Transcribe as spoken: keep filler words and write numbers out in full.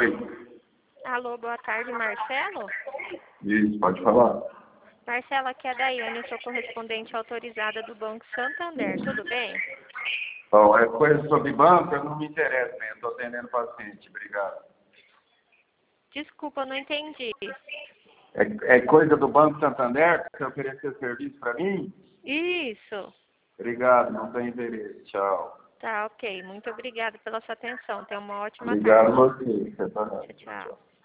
Oi. Alô, boa tarde, Marcelo? Isso, pode falar. Marcelo, aqui é a Daiane, eu sou correspondente autorizada do Banco Santander, tudo bem? Bom, é coisa sobre banco, eu não me interessa, né? Eu estou atendendo paciente, obrigado. Desculpa, eu não entendi. É, é coisa do Banco Santander? Você oferecer serviço para mim? Isso. Obrigado, não tenho interesse. Tchau. Tá, ok. Muito obrigada pela sua atenção. Tenha uma ótima Obrigado tarde. a você. Você tá... Tchau, tchau.